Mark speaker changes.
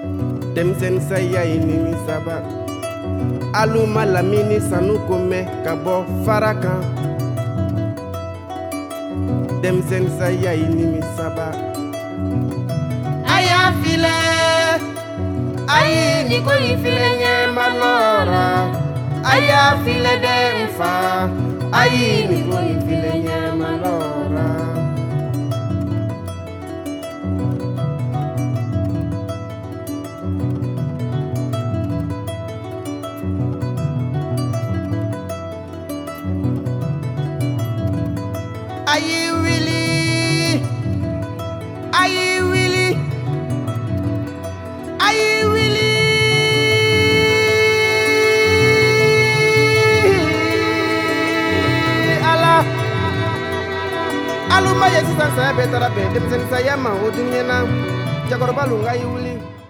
Speaker 1: Demsen saya ini saba aluma lamini sanu kome kabo faraka. Demsen saya ini saba aya file ayi ni ko ifile nye malora aya file de mfa ayi ni ko ifile nye malora. Are you really? Are you really? Are you really? Allah, aluma yesi sansa betara be dem sen sayama o dunyena jagorba lunga yuli.